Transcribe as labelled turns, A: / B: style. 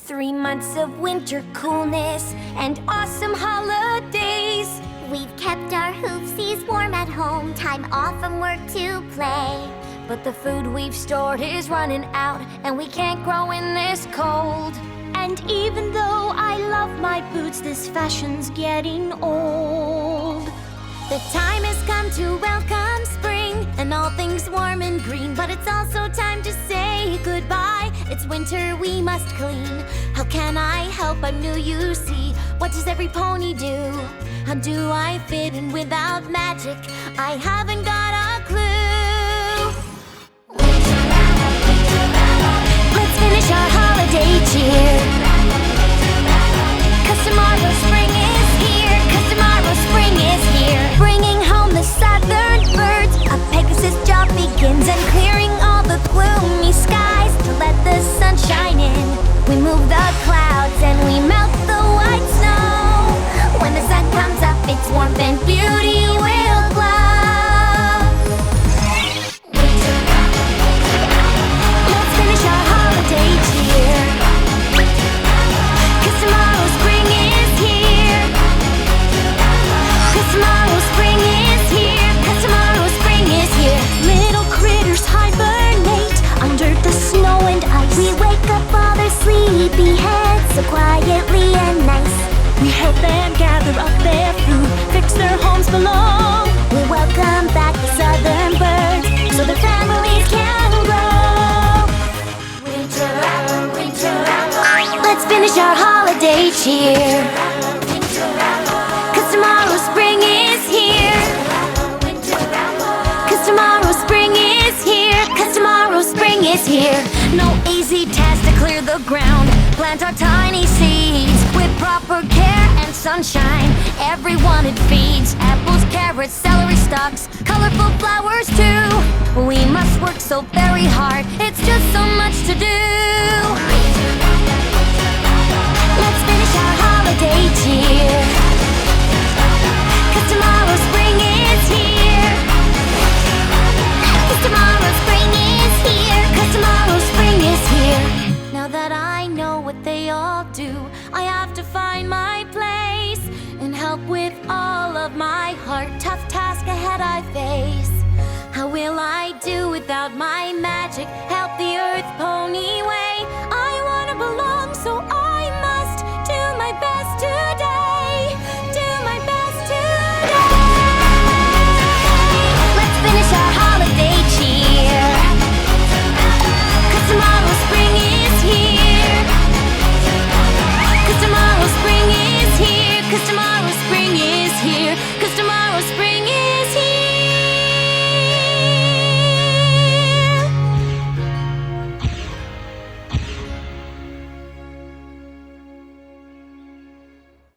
A: 3 months of winter coolness and awesome holidays.
B: We've kept our hoofsies warm at home, time off from work to play.
A: But the food we've stored is running out, and we can't grow in this cold.
C: And even though I love my boots, this fashion's getting old.
A: The time has come to welcome spring and all things warm and green. But it's also time to say goodbye. It's winter, we must clean. How can I help? I'm new, you see. What does every pony do? How do I fit in without magic? I haven't got a clue. Let's finish our holiday cheer. 'Cause tomorrow spring is here. 'Cause tomorrow spring is here. Bringing home the southern birds. A Pegasus job begins, and clearing all the gloomy skies to let the sun shine in. We move the clouds and we melt the white snow. When the sun comes up, its warmth and beauty will glow. Let's finish our holiday cheer. 'Cause tomorrow spring is here. 'Cause tomorrow spring is here. 'Cause tomorrow spring is here.
C: Little critters hibernate under the snow and ice.
B: We wake up all their sleepy heads so quietly and nice.
C: We help them gather up their food, fix their homes below.
B: We welcome back the southern birds so their families can grow.
A: Winter, winter, let's finish our holiday cheer. 'Cause tomorrow spring is here. 'Cause tomorrow spring is here. 'Cause tomorrow spring is here. No easy task to clear the ground. Plant our tiny seeds with proper care and sunshine. Everyone it feeds. Apples, carrots, celery stalks, colorful flowers too. We must work so very hard. It's just so much to do. Let's finish our holiday cheer. 'Cause tomorrow spring is here. 'Cause tomorrow spring is here. 'Cause tomorrow spring is here. Now that I know what they all do, I have to find my place and help with all of my heart. Tough task ahead I face. How will I do without my magic? Help the earth pony way. I wanna belong, so I must do my best today. Do my best today. Let's finish our holiday cheer. 'Cause tomorrow spring is here. 'Cause tomorrow spring is here. 'Cause tomorrow spring is here. 'Cause tomorrow spring